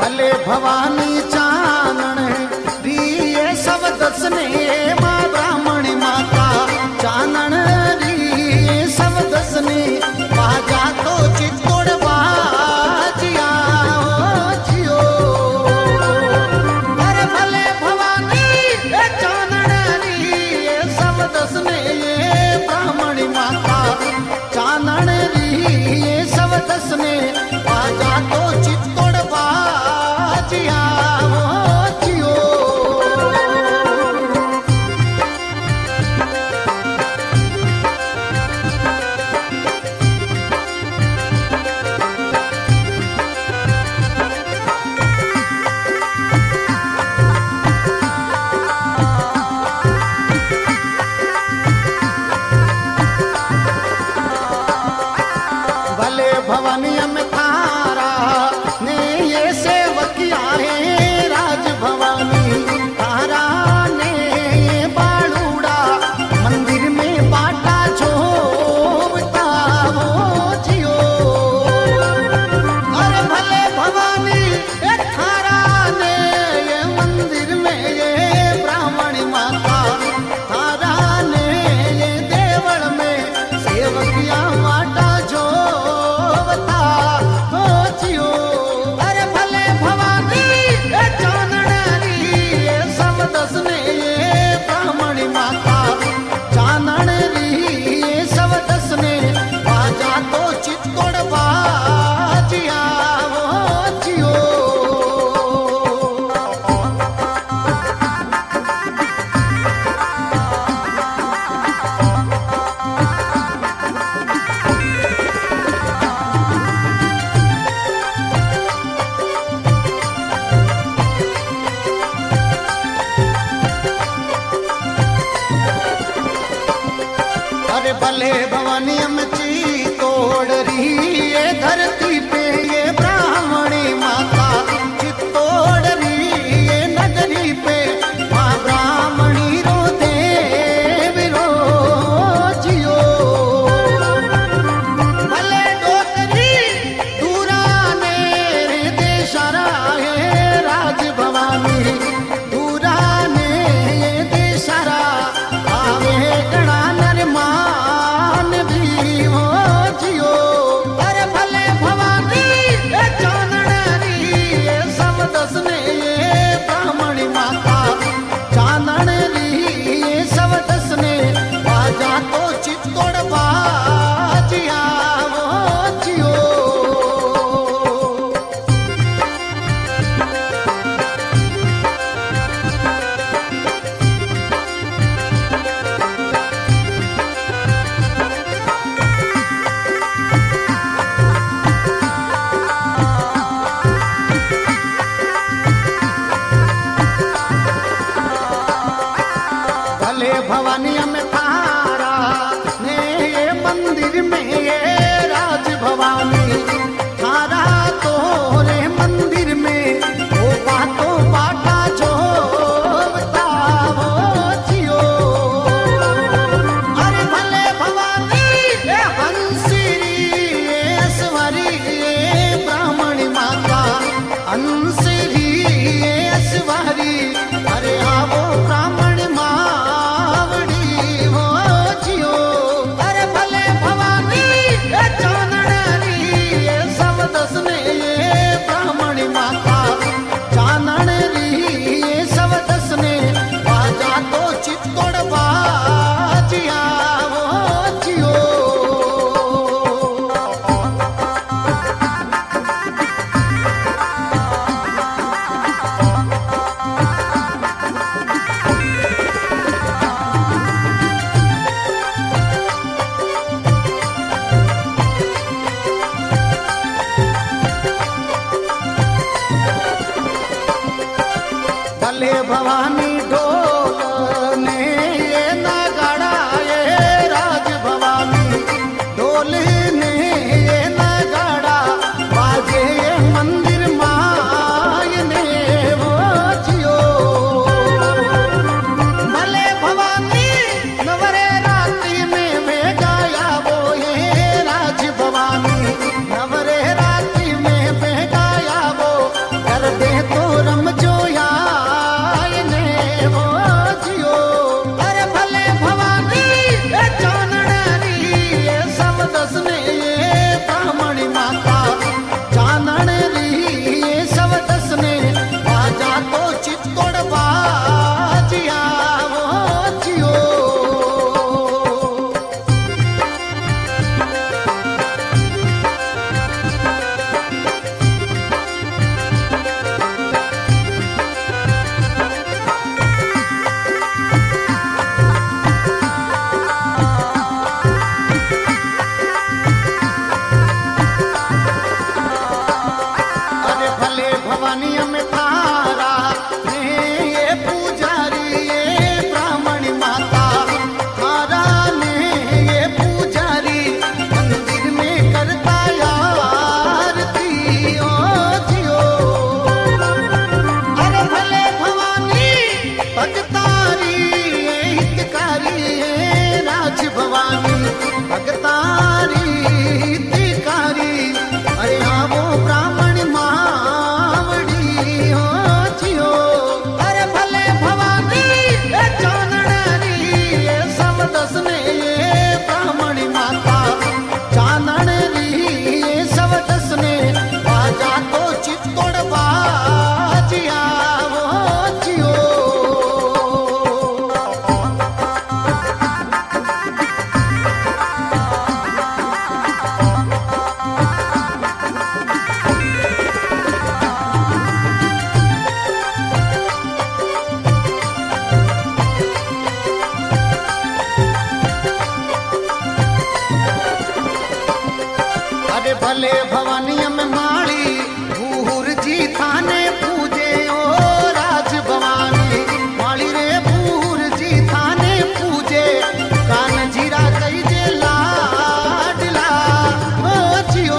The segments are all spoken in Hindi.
भले भवानी चानण रिये सब दसने माँ ब्राह्मणी माता चानण रिये सब दसने बाजा तो चित्तोड़ बाजिया जियो। अरे भले भवानी चानण रिये सब दसने ब्राह्मणी माता चानण रिये सब दसने बाजा तो चित्तोड़ बाजिया जियो। भले भवानी में थारा ने ये सेवकिया है राज भवानी तारा ने ये बालूड़ा मंदिर में बाटा झोमता हो जियो। अरे भले भवानी ये थारा ने ये मंदिर में ये ब्राह्मणी माता तारा ने ये देवल में सेवकिया बाटा झोमता हो जियो। अरे भले भवानी चानण रिये सब दसने ब्राह्मणी माता चानण रिये सब दसने बाजा तो चित्तोड़ बाजिया हो जियो। अरे भले भवानी में चित्तोड़ रिये धरती पे ये ब्राह्मणी माता चित्तोड़ रिये नगरी पे माँ ब्राह्मणी रो देव रो जियो। भले डोकरी दूरा ने रे देशरा है राज भवानी दूरा ने ये देशरा आवे गणा नर मान भी हो जियो। अरे भले भवानी चानण रिये सब दसने ब्राह्मणी माता चानण रिये सब दसने बाजा तो चित्तोड़ बाजिया हो जियो। भले भवानी में थारा ने ये मंदिर में ये राज भवानी थारा तो रे मंदिर में वो बातों बाटा झोमता हो जियो। अरे भले भवानी हंसरी ऐश्वरी ब्राह्मणी माता हंसरी ऐश्वरी अरे आवो ब्राह्मण मावड़ी हो जियो। अरे भले भवानी चानण रिये सब दसने ब्राह्मणी माता चानण रिये सब दसने बाजा तो चित्तोड़ बाजिया हो जियो। भले भवानी ढोल ने ये नगाड़ा ये राज भवानी ढोल ने ये नगाड़ा बाजे ये मंदिर माय ने वो जियो। भले भवानी नवरे रात्रि में भेगाया वो ये राज भवानी नवरे रात्रि में भेगाया वो कर भवानी में थारा ने ये पुजारी ये ब्राह्मण माता थारा ने ये पुजारी मंदिर में करता आरती ओ जियो। अरे भले भवानी भगतारी ये हितकारी ये राज भवानी भगतारी हितकारी अरे हाँ वो ब्राह्मण मावड़ी हो जियो। अरे भले भवानी ए चानणारी ये सब दसने ये ब्राह्मण माता चानणरी ये सब दसने बाजा तो चित्तोड़ बाजिया वो जियो। अरे भले भवानी में माली भूर जी थाने पूजे ओ राज भवानी माली रे भूर जी थाने पूजे कान जीरा कई जे लाडला ओ जियो।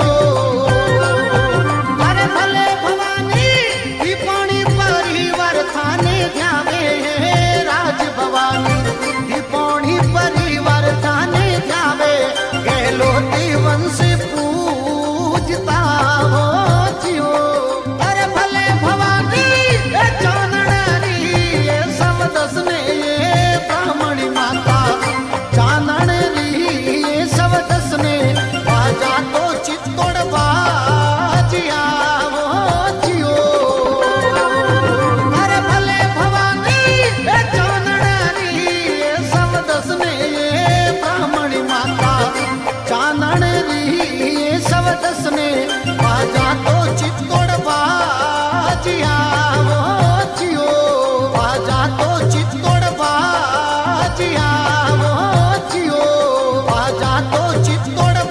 अरे भले भवानी ई पानी परिवार थाने जावे राज भवानी ई पानी परिवार थाने जावे गहलोती वंश पूजता हो जियो। अरे भले भवानी ए चानणारी ये सब दसने ये ब्राह्मणी माता चानणरी ये सब दसने बाजा तो चित्तोड़ बाजिया हो जियो। अरे भले भवानी ए चानणारी ये सब दसने ये ब्राह्मणी माता चानणरी ये सब दसने बाजा तो चित्तोड़ बाजिया वो जियो। बाजा तो चित्तोड़ बाजिया वो जियो। बाजा तो चित्तोड़